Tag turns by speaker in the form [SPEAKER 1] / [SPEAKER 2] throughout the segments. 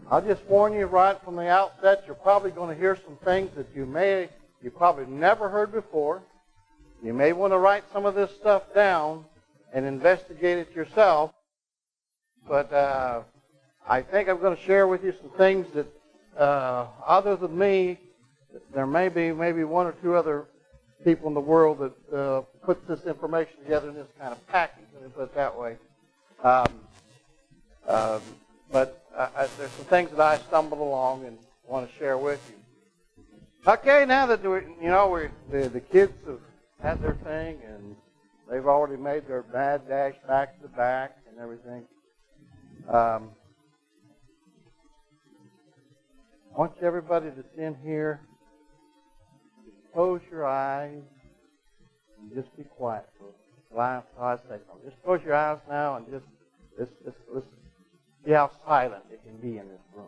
[SPEAKER 1] I'll just warn you right from the outset, you're probably going to hear some things that you probably never heard before. You may want to write some of this stuff down and investigate it yourself. But I think I'm going to share with you some things that, other than me, there may be one or two other people in the world that put this information together in this kind of package, let me put it that way. But there's some things that I stumbled along and want to share with you. Okay, now that the kids have had their thing and they've already made their bad dash back to the back and everything. I want everybody that's in here to close your eyes and just be quiet for I say something. Just close your eyes now and just listen. See how silent it can be in this room.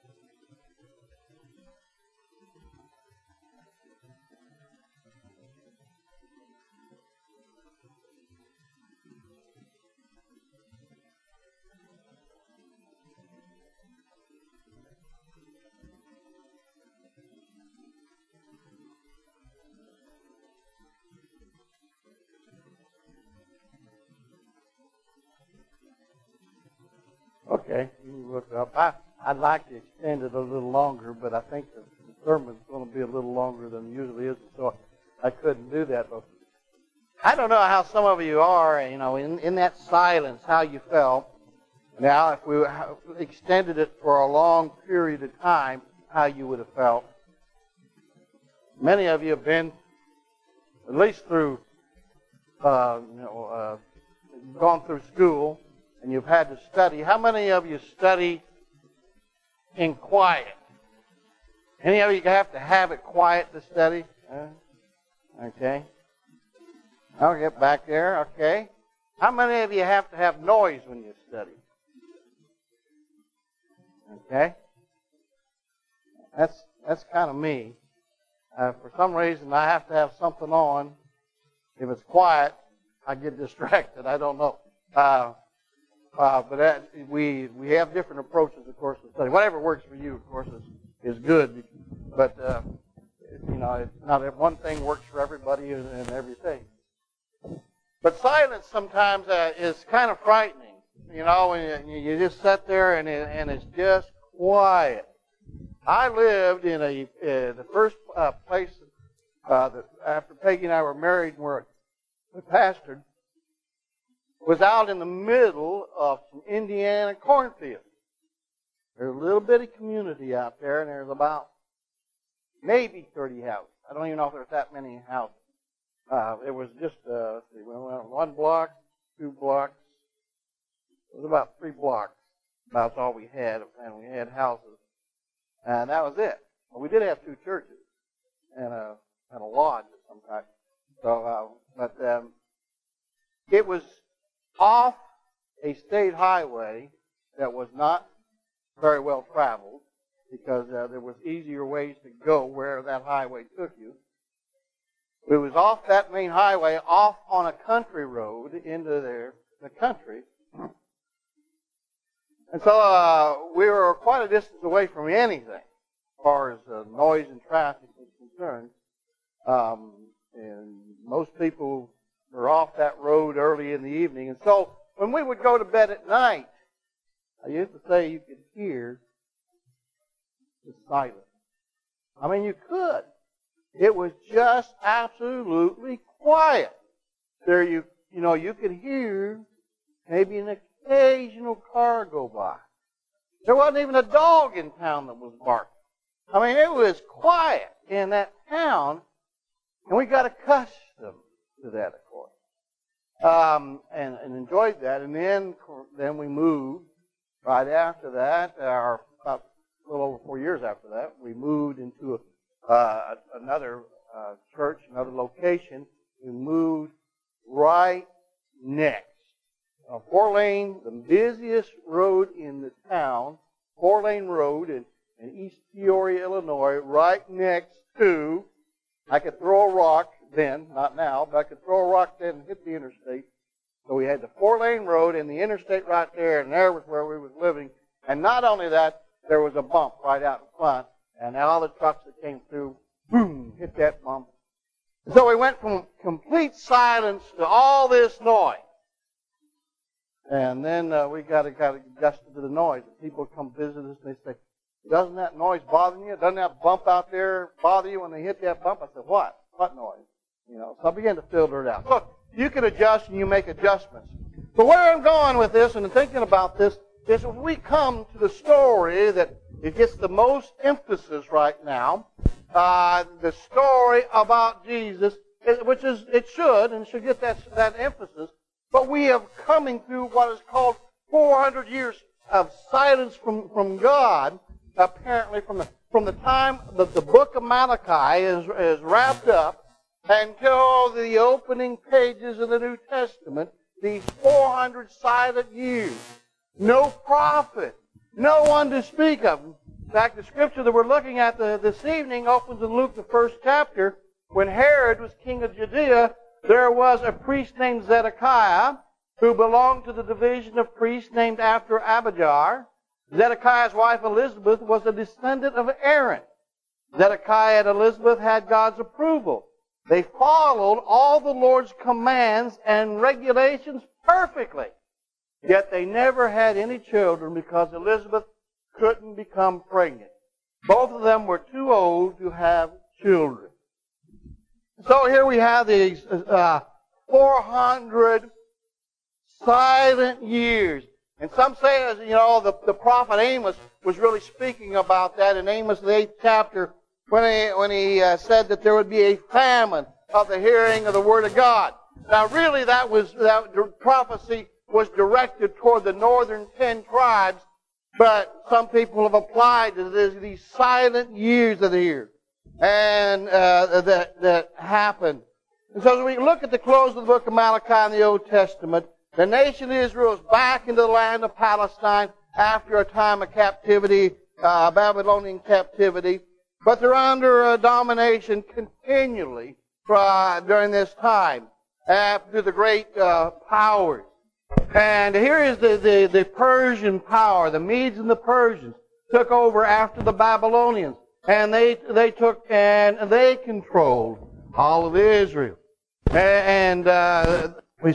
[SPEAKER 1] Okay, you can look up. I'd like to extend it a little longer, but I think the sermon's going to be a little longer than it usually is, so I couldn't do that. But I don't know how some of you are, in that silence, how you felt. Now, if we extended it for a long period of time, how you would have felt. Many of you have been, at least through, gone through school, and you've had to study. How many of you study in quiet? Any of you have to have it quiet to study? Okay. I'll get back there. Okay. How many of you have to have noise when you study? Okay. That's kind of me. For some reason, I have to have something on. If it's quiet, I get distracted. I don't know. But we have different approaches, of course, to study. Whatever works for you, of course, is good. But it's not that one thing works for everybody and everything. But silence sometimes is kind of frightening. When you just sit there and it's just quiet. I lived in the first place that after Peggy and I were married and we pastored. Was out in the middle of some Indiana cornfields. There's a little bitty community out there, and there's about maybe 30 houses. I don't even know if there's that many houses. It was just, we went 1 block, 2 blocks. It was about 3 blocks. That's all we had, and we had houses. And that was it. Well, we did have 2 churches and a lodge of some type. So, it was off a state highway that was not very well traveled because there was easier ways to go where that highway took you. It was off that main highway, off on a country road into the country. And so we were quite a distance away from anything as far as noise and traffic was concerned. And most people were off that road early in the evening. And so when we would go to bed at night, I used to say you could hear the silence. I mean, you could. It was just absolutely quiet. There you could hear maybe an occasional car go by. There wasn't even a dog in town that was barking. I mean, it was quiet in that town, and we got accustomed to that, of course, and enjoyed that. And then we moved. Right after that, about a little over 4 years after that, we moved into another church, another location. We moved right next. 4-lane, the busiest road in the town, 4-lane road in East Peoria, Illinois, right next to, I could throw a rock then, not now, but I could throw a rock then and hit the interstate. So we had the 4-lane road and the interstate right there, and there was where we was living. And not only that, there was a bump right out in front, and all the trucks that came through, boom, hit that bump. So we went from complete silence to all this noise. And then we got adjusted to the noise. People come visit us and they say, doesn't that noise bother you? Doesn't that bump out there bother you when they hit that bump? I said, what? What noise? So I began to filter it out. So you can adjust and you make adjustments. But where I'm going with this and thinking about this is when we come to the story that it gets the most emphasis right now, the story about Jesus, which is, it should get that emphasis. But we have coming through what is called 400 years of silence from God, apparently from the time that the book of Malachi is wrapped up until the opening pages of the New Testament, these 400 silent years. No prophet, no one to speak of. In fact, the scripture that we're looking at this evening opens in Luke, the 1st chapter. When Herod was king of Judea, there was a priest named Zedekiah who belonged to the division of priests named after Abijah. Zedekiah's wife Elizabeth was a descendant of Aaron. Zedekiah and Elizabeth had God's approval. They followed all the Lord's commands and regulations perfectly. Yet they never had any children because Elizabeth couldn't become pregnant. Both of them were too old to have children. So here we have these 400 silent years. And some say, the prophet Amos was really speaking about that in Amos, the 8th chapter, when he said that there would be a famine of the hearing of the Word of God. Now really that prophecy was directed toward the northern 10 tribes, but some people have applied to these silent years that are here. And that happened. And so as we look at the close of the book of Malachi in the Old Testament, the nation of Israel is back into the land of Palestine after a time of captivity, Babylonian captivity. But they're under domination continually during this time through the great powers. And here is the Persian power. The Medes and the Persians took over after the Babylonians. And they took and they controlled all of Israel. And we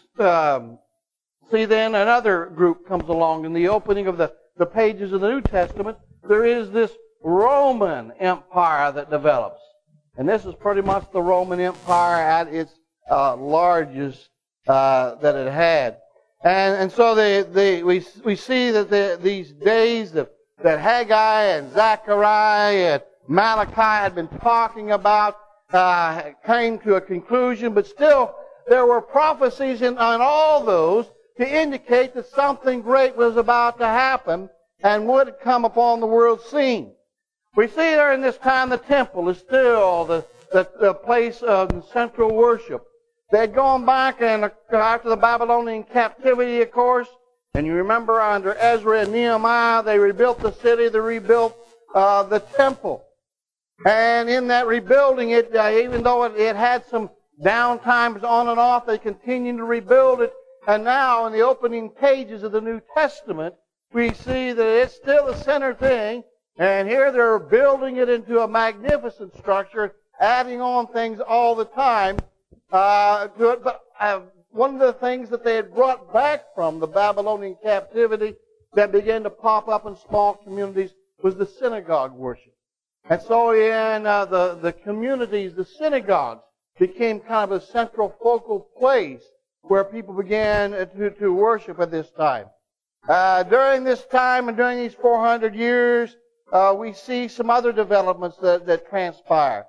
[SPEAKER 1] see then another group comes along in the opening of the pages of the New Testament. There is this Roman Empire that develops. And this is pretty much the Roman Empire at its largest that it had. And so we see that these days that Haggai and Zechariah and Malachi had been talking about came to a conclusion, but still there were prophecies on all those to indicate that something great was about to happen and would come upon the world scene. We see there in this time the temple is still the place of central worship. They had gone back and after the Babylonian captivity, of course, and you remember under Ezra and Nehemiah, they rebuilt the city, they rebuilt the temple. And in that rebuilding, even though it had some downtimes on and off, they continued to rebuild it. And now in the opening pages of the New Testament, we see that it's still the center thing. And here they're building it into a magnificent structure, adding on things all the time to it. But one of the things that they had brought back from the Babylonian captivity that began to pop up in small communities was the synagogue worship. And so in the communities, the synagogues became kind of a central focal place where people began to worship at this time. During this time and during these 400 years, we see some other developments that transpire.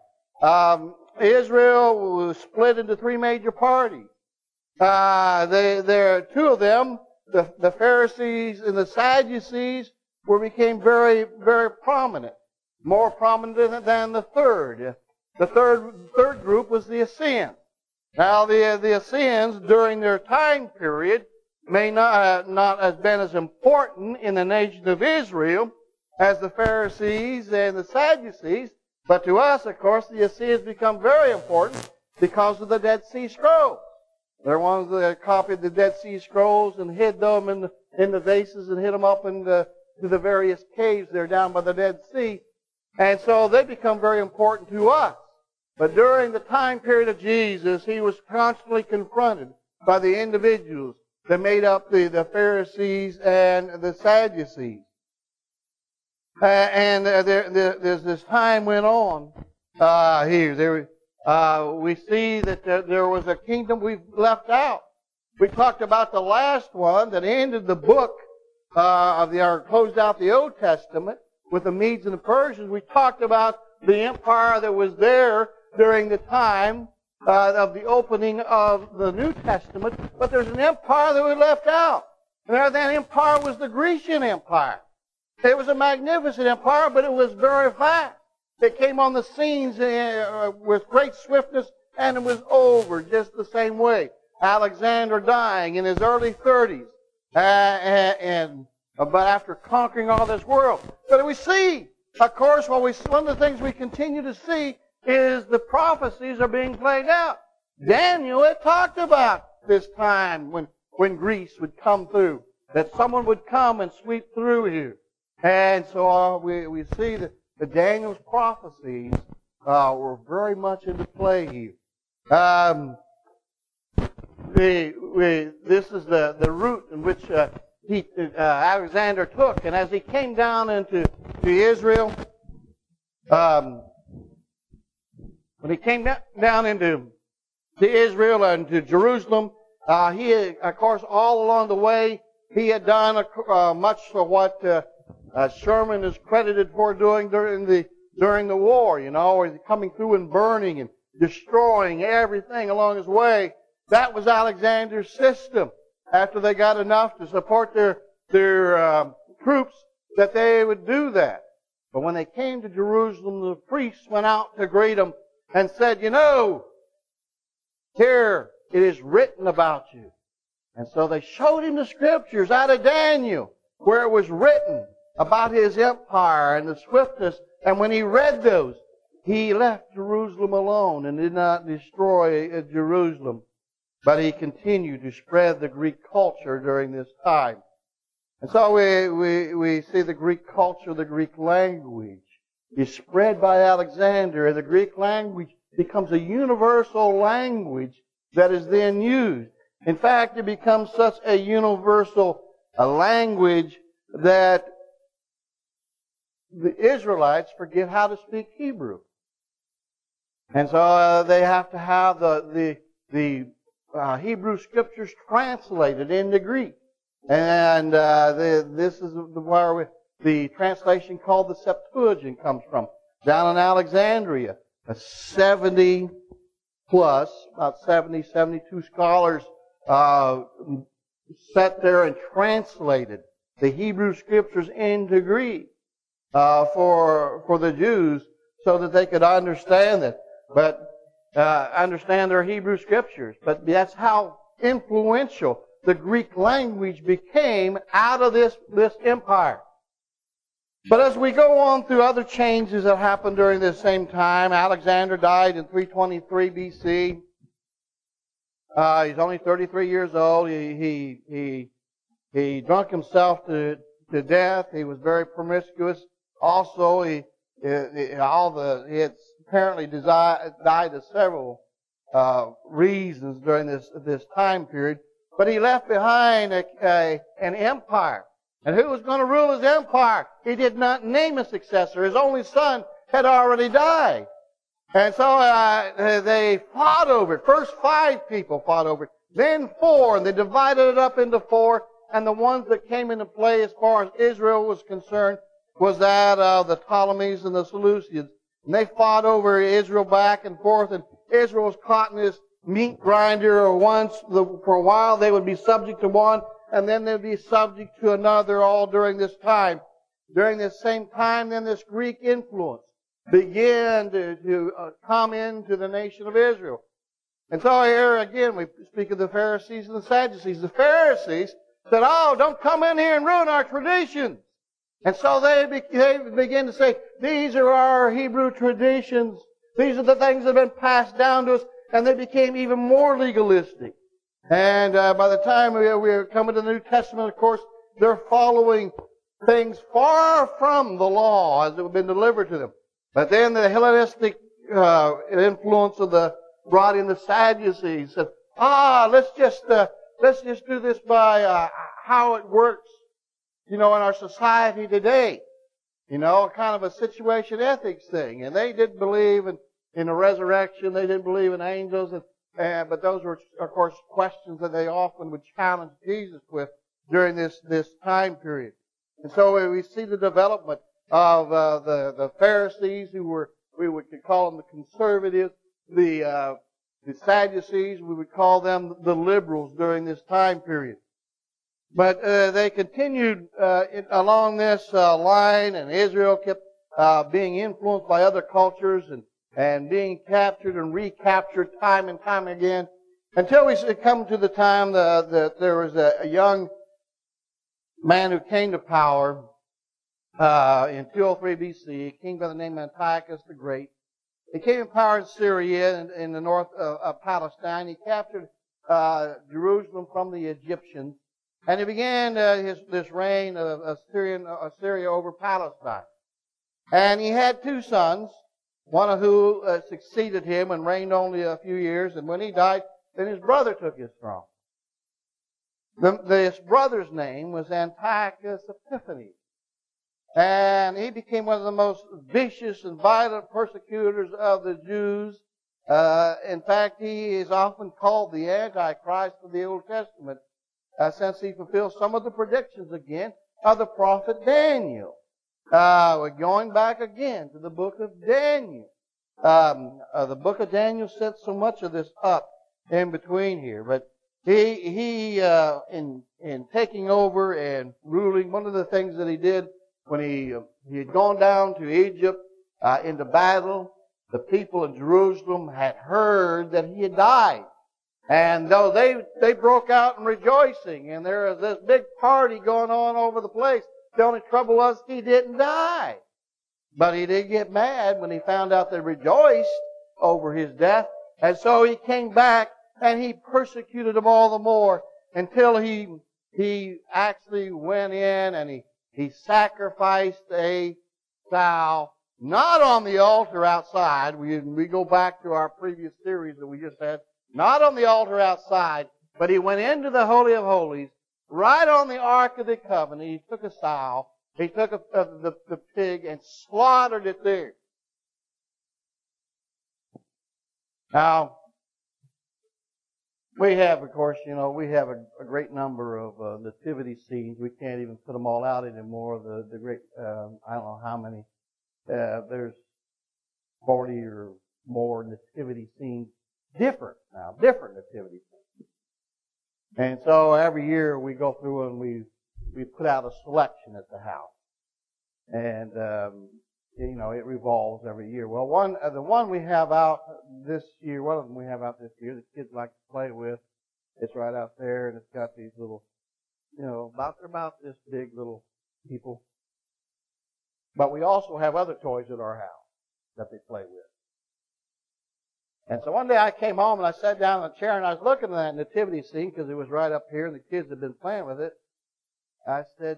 [SPEAKER 1] Israel was split into three major parties. There are two of them, the Pharisees and the Sadducees, became very, very prominent. More prominent than the third. The third group was the Essenes. Now, the Essenes, during their time period, may not have been as important in the nation of Israel as the Pharisees and the Sadducees, but to us, of course, the Essenes become very important because of the Dead Sea Scrolls. They're ones that copied the Dead Sea Scrolls and hid them in the vases and hid them up in the to the various caves there down by the Dead Sea. And so they become very important to us. But during the time period of Jesus, he was constantly confronted by the individuals that made up the Pharisees and the Sadducees. There's this time went on here. We see that there was a kingdom we've left out. We talked about the last one that ended the book closed out the Old Testament with the Medes and the Persians. We talked about the empire that was there during the time of the opening of the New Testament, but there's an empire that we left out. And that empire was the Grecian Empire. It was a magnificent empire, but it was very fast. It came on the scenes with great swiftness, and it was over just the same way. Alexander dying in his early 30s, but after conquering all this world. But we see, of course, one of the things we continue to see is the prophecies are being played out. Daniel had talked about this time when Greece would come through, that someone would come and sweep through here. And so we see that Daniel's prophecies were very much into play here. This is the route in which Alexander took, and as he came down into Israel, when he came down into Israel and to Jerusalem, he, of course, all along the way, he had done much of what Sherman is credited for doing during the war. You know, coming through and burning and destroying everything along his way. That was Alexander's system. After they got enough to support their troops, that they would do that. But when they came to Jerusalem, the priests went out to greet them and said, you know, here it is written about you. And so they showed him the scriptures out of Daniel, where it was written about his empire and the swiftness. And when he read those, he left Jerusalem alone and did not destroy Jerusalem. But he continued to spread the Greek culture during this time. And so we see the Greek culture, the Greek language is spread by Alexander, and the Greek language becomes a universal language that is then used. In fact, it becomes such a universal language that the Israelites forget how to speak Hebrew. And so they have to have the Hebrew scriptures translated into Greek. And this is where the translation called the Septuagint comes from. Down in Alexandria, 70 plus, about 70, 72 scholars sat there and translated the Hebrew scriptures into Greek for the Jews so that they could understand it. But understand their Hebrew scriptures. But that's how influential the Greek language became out of this empire. But as we go on through other changes that happened during this same time, Alexander died in 323 BC. He's only 33 years old. He drunk himself to death. He was very promiscuous. Also, he had apparently died of several reasons during this time period. But he left behind an empire. And who was going to rule his empire? He did not name a successor. His only son had already died. And so they fought over it. First 5 people fought over it. Then 4, and they divided it up into 4. And the ones that came into play as far as Israel was concerned was that of the Ptolemies and the Seleucids. And they fought over Israel back and forth, and Israel was caught in this meat grinder, or for a while they would be subject to one, and then they'd be subject to another, all during this time. During this same time, then this Greek influence began to come into the nation of Israel. And so here again we speak of the Pharisees and the Sadducees. The Pharisees said, oh, don't come in here and ruin our traditions. And so they begin to say, these are our Hebrew traditions. These are the things that have been passed down to us. And they became even more legalistic. And by the time we are coming to the New Testament, of course, they're following things far from the law as it had been delivered to them. But then the Hellenistic influence brought in the Sadducees. Said, let's just do this by how it works, in our society today. Kind of a situation ethics thing. And they didn't believe in the resurrection. They didn't believe in angels. But those were, of course, questions that they often would challenge Jesus with during this time period. And so we see the development of the Pharisees, we could call them the conservatives, the Sadducees, we would call them the liberals during this time period. But they continued along this line, and Israel kept being influenced by other cultures and being captured and recaptured time and time again, until we come to the time that there was a young man who came to power in 203 BC, a king by the name of Antiochus the Great. He came to power in Syria in the north of Palestine. He captured Jerusalem from the Egyptians, and he began this reign of Assyria over Palestine. And he had two sons, one of who succeeded him and reigned only a few years, and when he died, then his brother took his throne. This brother's name was Antiochus Epiphanes. And he became one of the most vicious and violent persecutors of the Jews. In fact, he is often called the Antichrist of the Old Testament, since he fulfills some of the predictions again of the prophet Daniel. We're going back again to the book of Daniel. The book of Daniel sets so much of this up in between here. But he in taking over and ruling, one of the things that he did when he had gone down to Egypt into battle, the people in Jerusalem had heard that he had died. And though they broke out in rejoicing, and there was this big party going on over the place, the only trouble was he didn't die. But he did get mad when he found out they rejoiced over his death. And so he came back and he persecuted them all the more until he actually went in and he sacrificed a sow, not on the altar outside. We go back to our previous series that we just had. Not on the altar outside, but he went into the Holy of Holies, right on the Ark of the Covenant. He took a sow, he took the pig and slaughtered it there. Now, we have, of course, we have a great number of nativity scenes. We can't even put them all out anymore. The great, I don't know how many. There's 40 or more nativity scenes. Different nativity scenes. And so every year we go through and we put out a selection at the house. And, it revolves every year. Well, the one we have out this year, one of them we have out this year, the kids like to play with. It's right out there, and it's got these little, about this big little people. But we also have other toys at our house that they play with. And so one day I came home and I sat down in a chair and I was looking at that nativity scene because it was right up here and the kids had been playing with it. I said,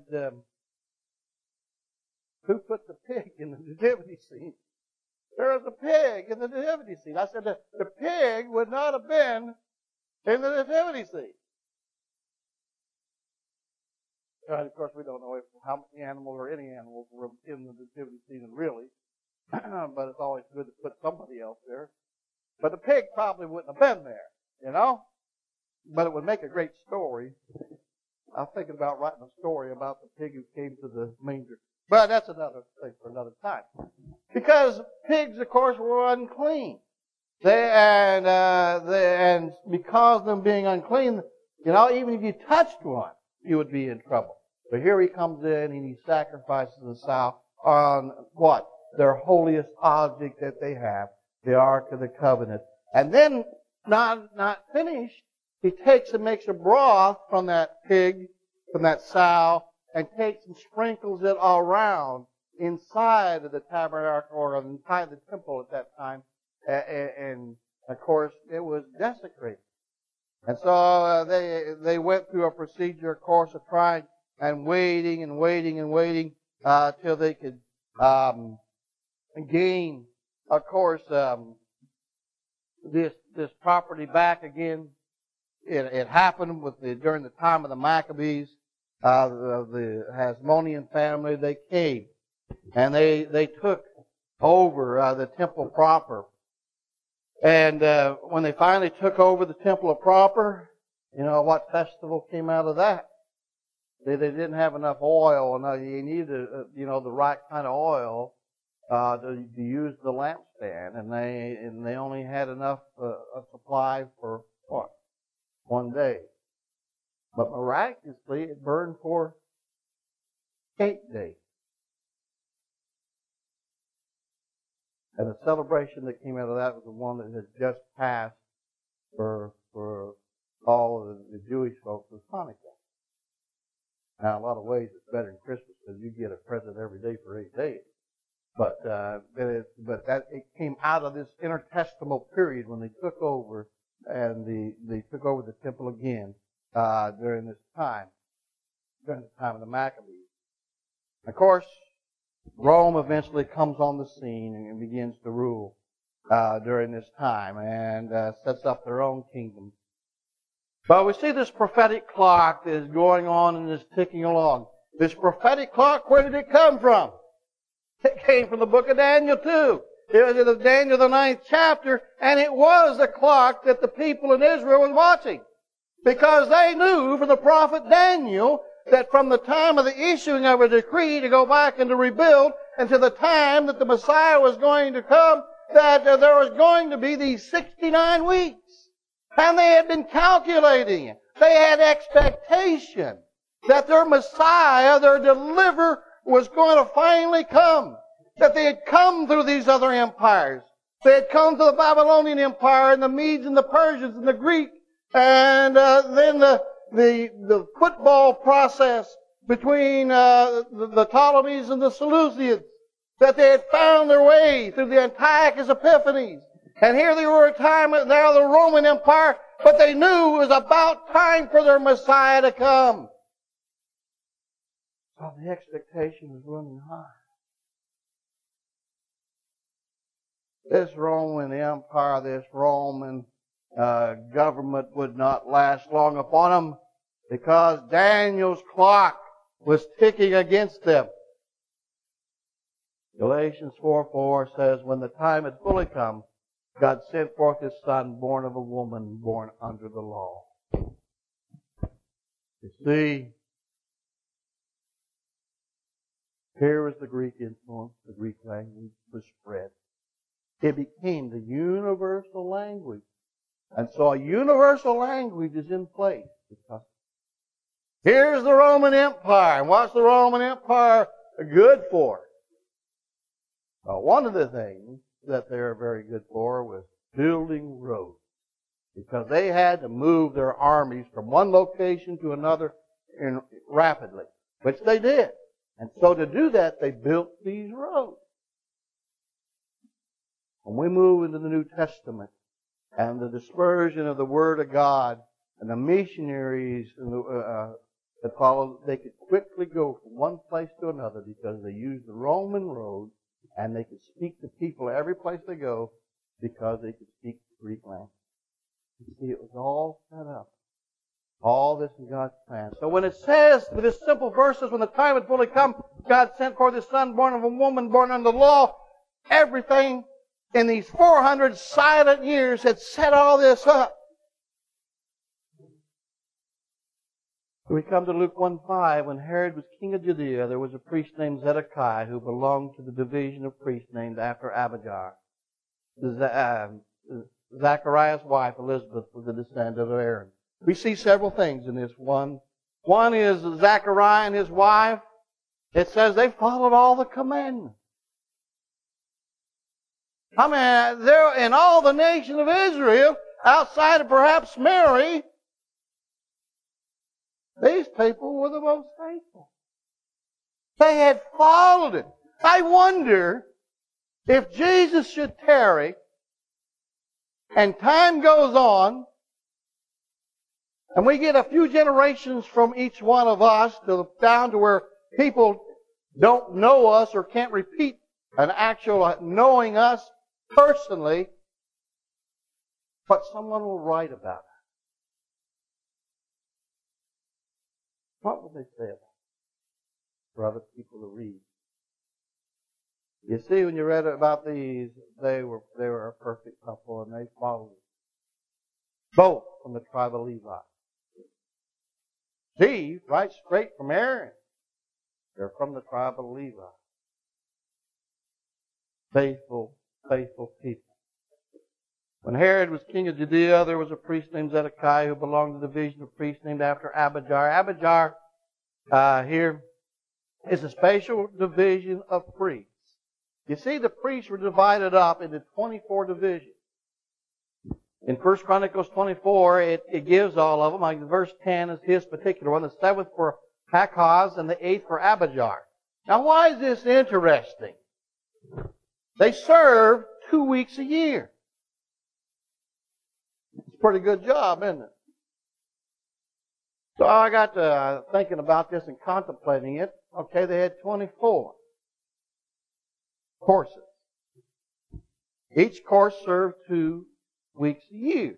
[SPEAKER 1] who put the pig in the nativity scene? There was a pig in the nativity scene. I said, the pig would not have been in the nativity scene. And of course, we don't know how many animals or any animals were in the nativity scene really, but it's always good to put somebody else there. But the pig probably wouldn't have been there, But it would make a great story. I was thinking about writing a story about the pig who came to the manger. But that's another thing for another time. Because pigs, of course, were unclean. And because of them being unclean, even if you touched one, you would be in trouble. But here he comes in and he sacrifices the sow on what? Their holiest object that they have, the Ark of the Covenant. And then, not finished, he takes and makes a broth from that pig, from that sow, and takes and sprinkles it all around inside of the tabernacle or inside the temple at that time. And of course, it was desecrated. And so they went through a procedure, of course, of trying and waiting and waiting and waiting till they could gain, of course, this property back again. It happened during the time of the Maccabees, the Hasmonean family. They came and they took over the temple proper. And when they finally took over the temple proper, you know what festival came out of that? They didn't have enough oil, and you needed the right kind of oil to use the lampstand, and they only had enough supply for what? One day. But miraculously, it burned for 8 days. And the celebration that came out of that was the one that had just passed for all of the Jewish folks was Hanukkah. Now, in a lot of ways, it's better than Christmas because you get a present every day for 8 days. But it came out of this intertestamental period when they took over, and they took over the temple again during the time of the Maccabees. Of course, Rome eventually comes on the scene and begins to rule during this time and sets up their own kingdom. But we see this prophetic clock that is going on and is ticking along. This prophetic clock, where did it come from? It came from the book of Daniel too. It was in Daniel, the 9th chapter, and it was the clock that the people in Israel was watching. Because they knew from the prophet Daniel that from the time of the issuing of a decree to go back and to rebuild, and to the time that the Messiah was going to come, that there was going to be these 69 weeks. And they had been calculating it. They had expectation that their Messiah, their deliverer, was going to finally come. That they had come through these other empires. They had come to the Babylonian Empire and the Medes and the Persians and the Greek, and then the football process between the Ptolemies and the Seleucids. That they had found their way through the Antiochus Epiphanes. And here they were at a time now the Roman Empire, but they knew it was about time for their Messiah to come. So the expectation was running high. This Roman Empire, this Roman government would not last long upon them because Daniel's clock was ticking against them. Galatians 4:4 says, when the time had fully come, God sent forth His Son, born of a woman, born under the law. You see, here was the Greek influence. The Greek language was spread. It became the universal language. And so a universal language is in place. Here's the Roman Empire. And what's the Roman Empire good for? Well, one of the things that they were very good for was building roads. Because they had to move their armies from one location to another rapidly, which they did. And so to do that, they built these roads. When we move into the New Testament and the dispersion of the Word of God and the missionaries that followed, they could quickly go from one place to another because they used the Roman road, and they could speak to people every place they go because they could speak the Greek language. You see, it was all set up. All this in God's plan. So when it says, with this simple verses, when the time had fully come, God sent forth His Son, born of a woman, born under the law, everything in these 400 silent years had set all this up. We come to Luke 1:5. When Herod was king of Judea, there was a priest named Zedekiah who belonged to the division of priests named after Abijah. Zachariah's wife, Elizabeth, was a descendant of Aaron. We see several things in this one. One is Zachariah and his wife. It says they followed all the commandments. I mean, they're in all the nation of Israel, outside of perhaps Mary, these people were the most faithful. They had followed it. I wonder if Jesus should tarry and time goes on And we get a few generations from each one of us down to where people don't know us or can't repeat an actual knowing us personally, but someone will write about it. What will they say about it for other people to read? You see, when you read about these, they were a perfect couple, and they followed both from the tribe of Levi. See, right straight from Aaron. They're from the tribe of Levi. Faithful, faithful people. When Herod was king of Judea, there was a priest named Zedekiah who belonged to the division of priests named after Abijah. Abijah here is a special division of priests. You see, the priests were divided up into 24 divisions. In 1 Chronicles 24, it gives all of them. Like verse 10 is his particular one. The 7th for Hakaz and the 8th for Abijah. Now, why is this interesting? They serve 2 weeks a year. It's a pretty good job, isn't it? So I got to thinking about this and contemplating it. Okay, they had 24 courses. Each course served 2 weeks a year.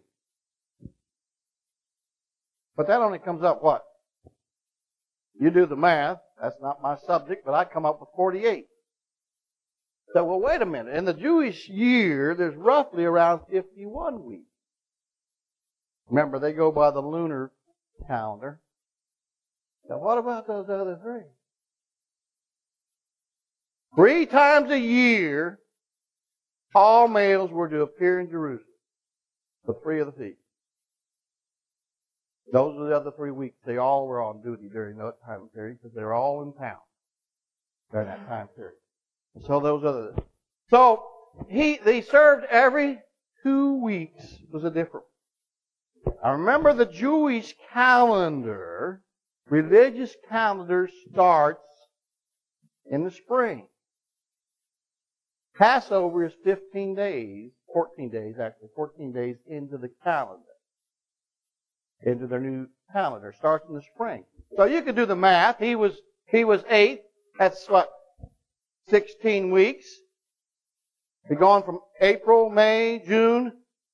[SPEAKER 1] But that only comes up what? You do the math. That's not my subject, but I come up with 48. So, well, wait a minute. In the Jewish year, there's roughly around 51 weeks. Remember, they go by the lunar calendar. Now, what about those other 3? 3 times a year, all males were to appear in Jerusalem for 3 of the feasts. Those are the other 3 weeks. They all were on duty during that time period because they were all in town during that time period. And so those other. So they served every 2 weeks was a different. I remember the Jewish calendar, religious calendar starts in the spring. Passover is 14 days into the calendar. Into their new calendar. Starts in the spring. So you could do the math. He was 8. That's what? 16 weeks. We're going from April, May, June.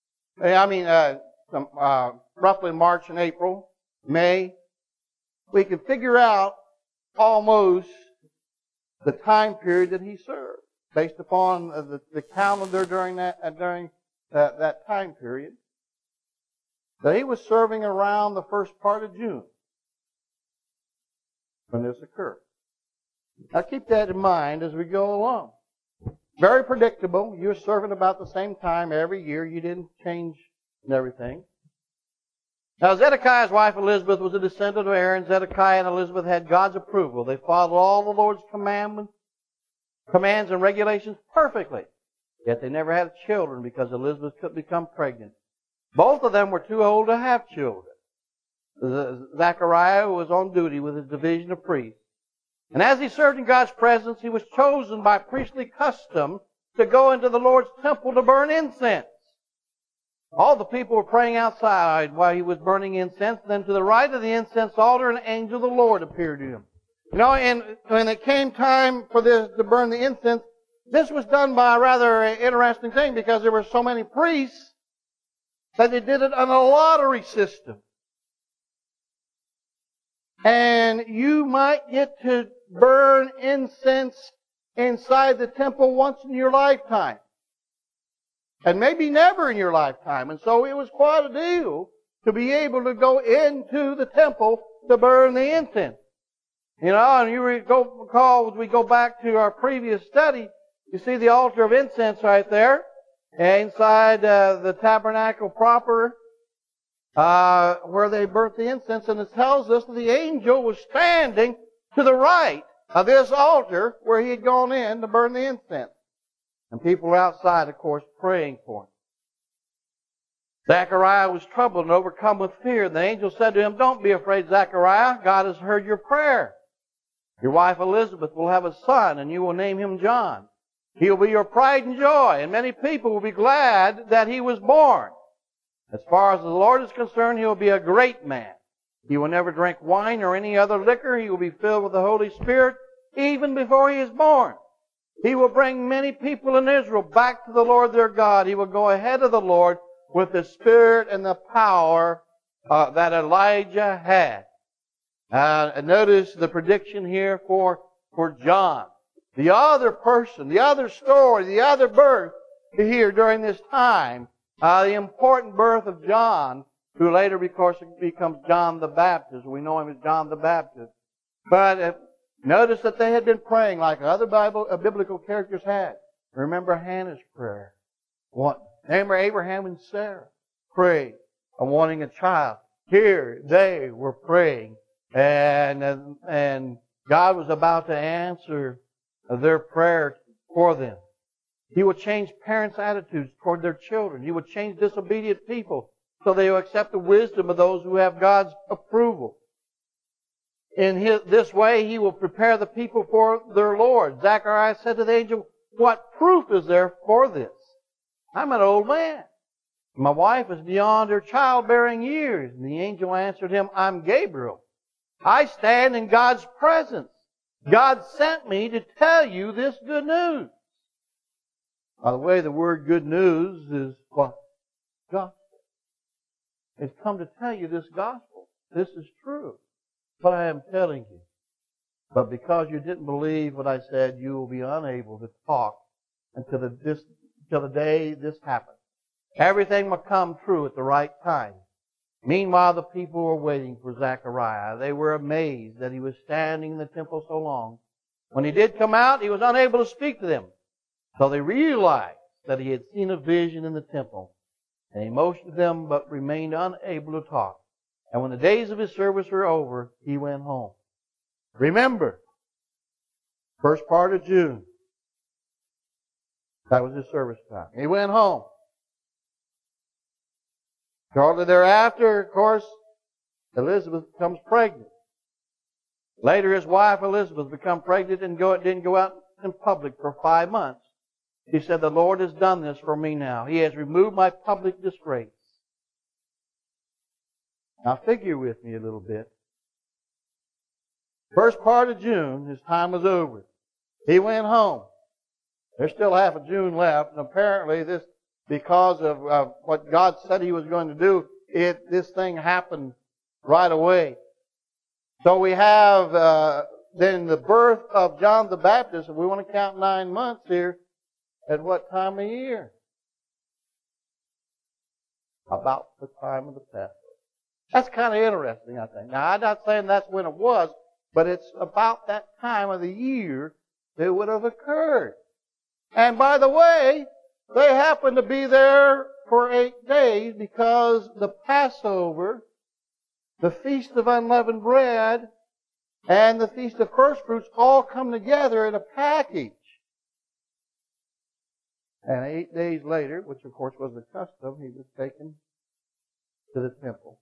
[SPEAKER 1] Roughly March and April, May. We can figure out almost the time period that he served based upon the calendar during that time period. That he was serving around the first part of June when this occurred. Now keep that in mind as we go along. Very predictable. You were serving about the same time every year. You didn't change and everything. Now Zedekiah's wife Elizabeth was a descendant of Aaron. Zedekiah and Elizabeth had God's approval. They followed all the Lord's commands and regulations perfectly. Yet they never had children because Elizabeth couldn't become pregnant. Both of them were too old to have children. Zechariah was on duty with his division of priests. And as he served in God's presence, he was chosen by priestly custom to go into the Lord's temple to burn incense. All the people were praying outside while he was burning incense. Then to the right of the incense altar, an angel of the Lord appeared to him. And when it came time for this to burn the incense, this was done by a rather interesting thing because there were so many priests that they did it on a lottery system. And you might get to burn incense inside the temple once in your lifetime. And maybe never in your lifetime. And so it was quite a deal to be able to go into the temple to burn the incense. And you recall, as we go back to our previous study, you see the altar of incense right there. Inside the tabernacle proper, where they burnt the incense, and it tells us that the angel was standing to the right of this altar where he had gone in to burn the incense. And people were outside, of course, praying for him. Zechariah was troubled and overcome with fear. And the angel said to him, "Don't be afraid, Zechariah. God has heard your prayer. Your wife Elizabeth will have a son, and you will name him John. He will be your pride and joy, and many people will be glad that he was born. As far as the Lord is concerned, he will be a great man. He will never drink wine or any other liquor. He will be filled with the Holy Spirit even before he is born. He will bring many people in Israel back to the Lord their God. He will go ahead of the Lord with the spirit and the power that Elijah had. Notice the prediction here for John. The other person, the other story, the other birth here during this time, the important birth of John, who later, of course, becomes John the Baptist. We know him as John the Baptist. But notice that they had been praying like other biblical characters had. Remember Hannah's prayer. Remember Abraham and Sarah prayed of wanting a child. Here they were praying, and God was about to answer their prayer for them. He would change parents' attitudes toward their children. He would change disobedient people so they will accept the wisdom of those who have God's approval. In this way, he will prepare the people for their Lord. Zechariah said to the angel, "What proof is there for this? I'm an old man. My wife is beyond her childbearing years." And the angel answered him, "I'm Gabriel. I stand in God's presence. God sent me to tell you this good news." By the way, the word good news is what? Gospel. It's come to tell you this gospel. This is true. What I am telling you. But because you didn't believe what I said, you will be unable to talk until the day this happens. Everything will come true at the right time. Meanwhile, the people were waiting for Zechariah. They were amazed that he was standing in the temple so long. When he did come out, he was unable to speak to them. So they realized that he had seen a vision in the temple. And he motioned them, but remained unable to talk. And when the days of his service were over, he went home. Remember, first part of June. That was his service time. He went home. Shortly thereafter, of course, Elizabeth becomes pregnant. Later, his wife Elizabeth became pregnant and didn't go out in public for 5 months. She said, "The Lord has done this for me now. He has removed my public disgrace." Now figure with me a little bit. First part of June, his time was over. He went home. There's still half of June left, and apparently this, because of what God said he was going to do, this thing happened right away. So we have then the birth of John the Baptist, if we want to count 9 months here, at what time of year? About the time of the Passover. That's kind of interesting, I think. Now, I'm not saying that's when it was, but it's about that time of the year that it would have occurred. And by the way, they happened to be there for 8 days because the Passover, the Feast of Unleavened Bread, and the Feast of First Fruits all come together in a package. And 8 days later, which of course was the custom, he was taken to the temple.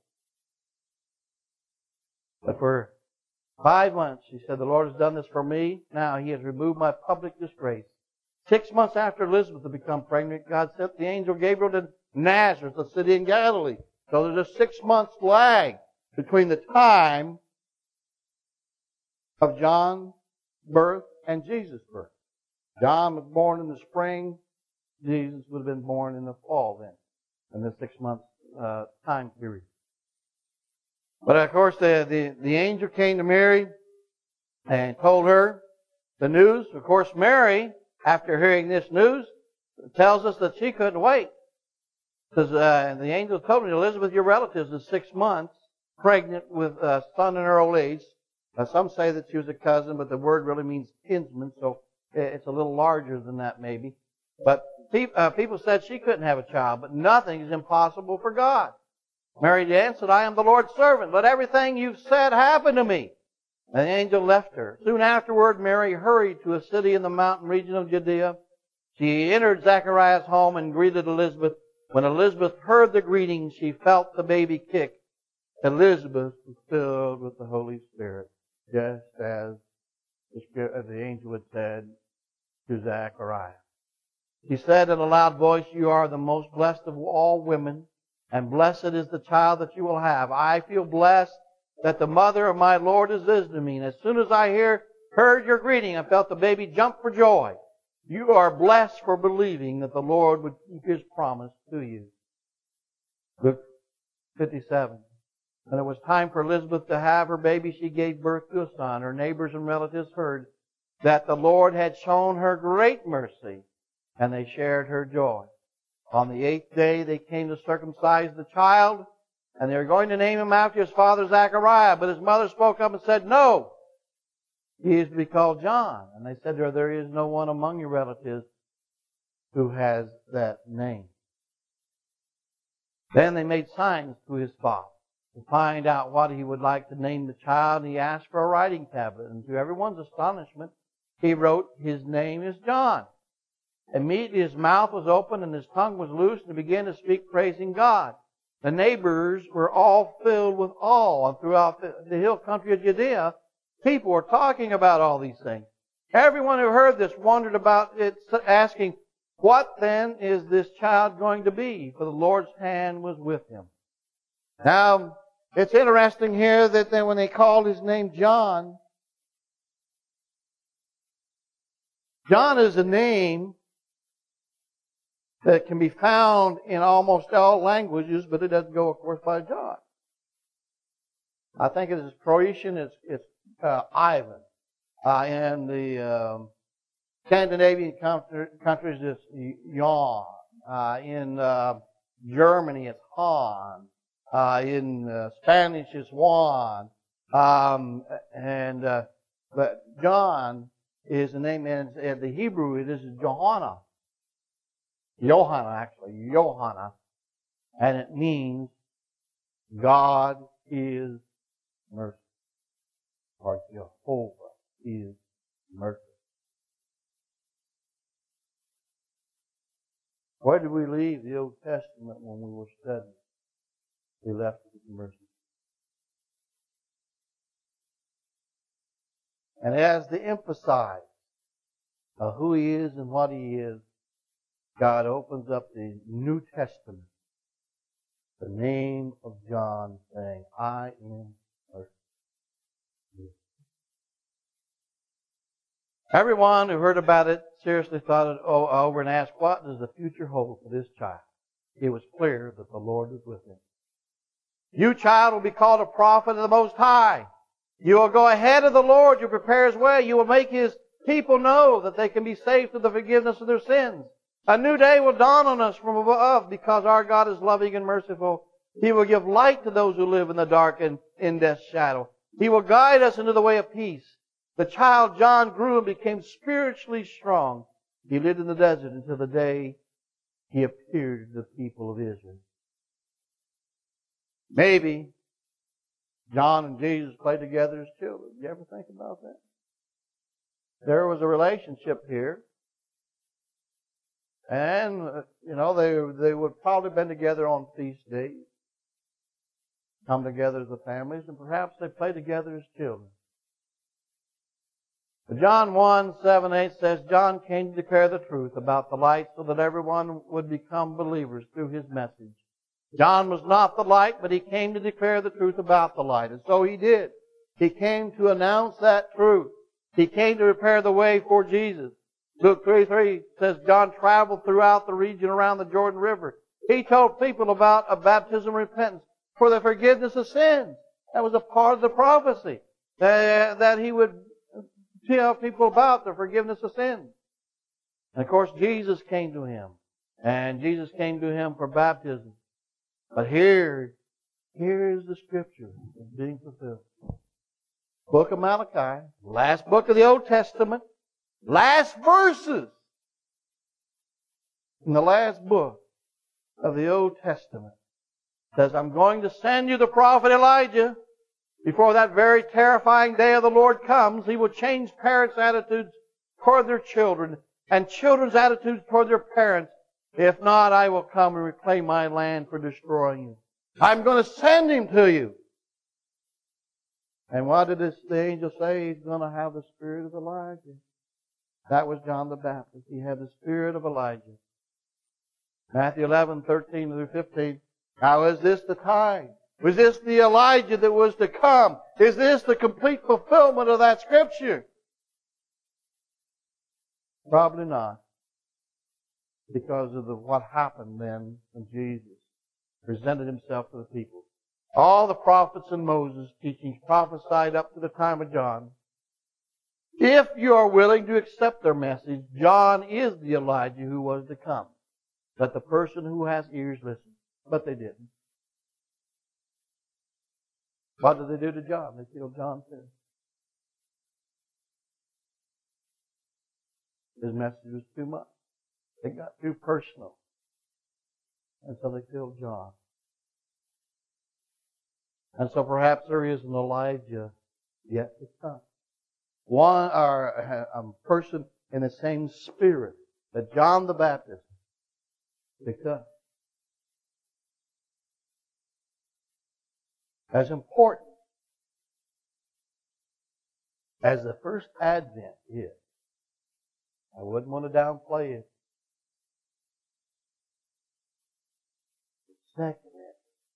[SPEAKER 1] But for 5 months, he said, "The Lord has done this for me. Now he has removed my public disgrace." 6 months after Elizabeth had become pregnant, God sent the angel Gabriel to Nazareth, a city in Galilee. So there's a 6 months lag between the time of John's birth and Jesus' birth. John was born in the spring. Jesus would have been born in the fall then, in the 6 months time period. But of course, the angel came to Mary and told her the news. Of course, Mary, after hearing this news, tells us that she couldn't wait. Because the angel told me, "Elizabeth, your relative, is 6 months pregnant with a son in her old age." Some say that she was a cousin, but the word really means kinsman, so it's a little larger than that maybe. But people said she couldn't have a child, but nothing is impossible for God. Mary answered, "I am the Lord's servant. Let everything you've said happen to me." And the angel left her. Soon afterward, Mary hurried to a city in the mountain region of Judea. She entered Zechariah's home and greeted Elizabeth. When Elizabeth heard the greeting, she felt the baby kick. Elizabeth was filled with the Holy Spirit, just as the angel had said to Zechariah. She said in a loud voice, "You are the most blessed of all women, and blessed is the child that you will have. I feel blessed that the mother of my Lord is visiting me. And as soon as I heard your greeting, I felt the baby jump for joy. You are blessed for believing that the Lord would keep His promise to you. Luke 57. When it was time for Elizabeth to have her baby, she gave birth to a son. Her neighbors and relatives heard that the Lord had shown her great mercy, and they shared her joy. On the 8th day, they came to circumcise the child, and they were going to name him after his father Zechariah. But his mother spoke up and said, "No, he is to be called John." And they said to her, "There is no one among your relatives who has that name." Then they made signs to his father to find out what he would like to name the child. And he asked for a writing tablet. And to everyone's astonishment, he wrote, "His name is John." Immediately his mouth was open and his tongue was loosed, and he began to speak, praising God. The neighbors were all filled with awe. And throughout the hill country of Judea, people were talking about all these things. Everyone who heard this wondered about it, asking, "What then is this child going to be?" For the Lord's hand was with him. Now, it's interesting here that then when they called his name John, John is a name that can be found in almost all languages, but it doesn't go, of course, by John. I think it is Croatian, it's Ivan. In the Scandinavian countries, it's Jan. In Germany, it's Han. In Spanish, it's Juan. But John is the name, and in the Hebrew, it is Johanna. Johanna. And it means God is mercy. Or Jehovah is mercy. Where did we leave the Old Testament when we were studying? We left it with mercy. And as the emphasize of who He is and what He is, God opens up the New Testament, the name of John, saying, "I am mercy." Everyone who heard about it seriously thought it over and asked, what does the future hold for this child? It was clear that the Lord was with him. "You, child, will be called a prophet of the Most High. You will go ahead of the Lord. You prepare His way. You will make His people know that they can be saved through the forgiveness of their sins. A new day will dawn on us from above because our God is loving and merciful. He will give light to those who live in the dark and in death's shadow. He will guide us into the way of peace." The child John grew and became spiritually strong. He lived in the desert until the day he appeared to the people of Israel. Maybe John and Jesus played together as children. You ever think about that? There was a relationship here. And, they would probably have been together on feast days. Come together as the families, and perhaps they played together as children. But John 1:7-8 says, John came to declare the truth about the light so that everyone would become believers through his message. John was not the light, but he came to declare the truth about the light. And so he did. He came to announce that truth. He came to prepare the way for Jesus. Luke 3:3 says John traveled throughout the region around the Jordan River. He told people about a baptism of repentance for the forgiveness of sins. That was a part of the prophecy. That he would tell people about the forgiveness of sins. And of course Jesus came to him. And Jesus came to him for baptism. But here is the scripture that's being fulfilled. Book of Malachi, last book of the Old Testament, last verses in the last book of the Old Testament says, I'm going to send you the prophet Elijah. Before that very terrifying day of the Lord comes, He will change parents' attitudes toward their children and children's attitudes toward their parents. If not, I will come and reclaim my land for destroying you. I'm going to send Him to you. And what did the angel say? He's going to have the spirit of Elijah. That was John the Baptist. He had the spirit of Elijah. Matthew 11:13-15. Now, is this the time? Was this the Elijah that was to come? Is this the complete fulfillment of that Scripture? Probably not. Because of what happened then when Jesus presented Himself to the people. All the prophets and Moses' teachings prophesied up to the time of John. If you are willing to accept their message, John is the Elijah who was to come. Let the person who has ears listen. But they didn't. What did they do to John? They killed John too. His message was too much. It got too personal. And so they killed John. And so perhaps there is an Elijah yet to come. One or a person in the same spirit that John the Baptist to come. As important as the first Advent is, I wouldn't want to downplay it. The second Advent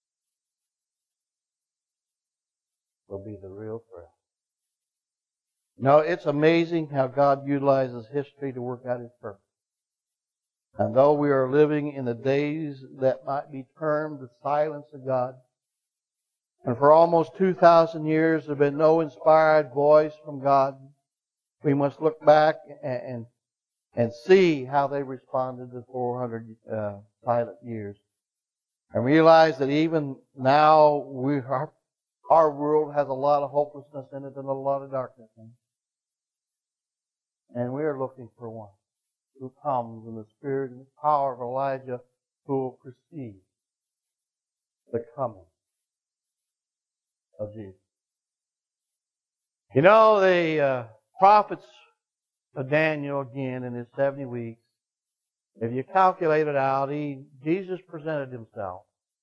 [SPEAKER 1] will be the real threat. No, it's amazing how God utilizes history to work out His purpose. And though we are living in the days that might be termed the silence of God, and for almost 2,000 years there has been no inspired voice from God, we must look back and see how they responded to 400 silent years. And realize that even now our world has a lot of hopelessness in it and a lot of darkness in it. And we are looking for one who comes in the spirit and the power of Elijah, who will precede the coming of Jesus. You know, the prophets of Daniel, again, in his 70 weeks, if you calculate it out, Jesus presented Himself.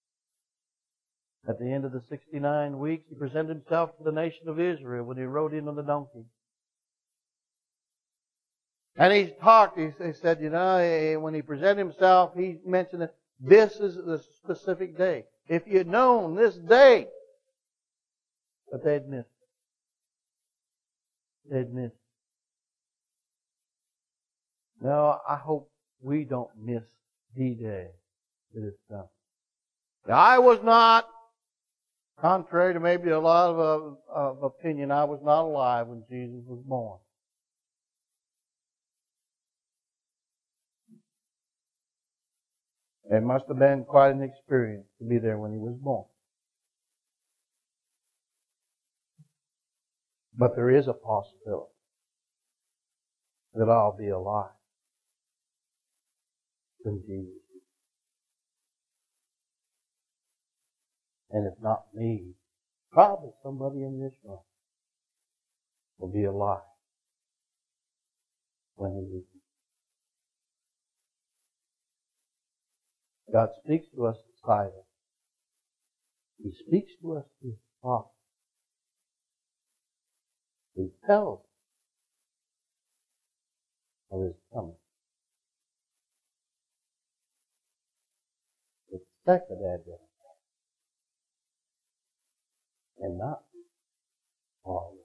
[SPEAKER 1] At the end of the 69 weeks, He presented Himself to the nation of Israel when He rode in on the donkey. And He talked, He said, you know, when He presented Himself, He mentioned that this is the specific day. If you'd known this day, but they'd missed it. They'd missed it. No, I hope we don't miss the day that is coming. I was not, contrary to maybe a lot of opinion, I was not alive when Jesus was born. It must have been quite an experience to be there when He was born. But there is a possibility that I'll be alive when Jesus is. And if not me, probably somebody in this room will be alive when He is. God speaks to us in silence. He speaks to us through His prophet. He tells us of His coming. The second Advent, and not all.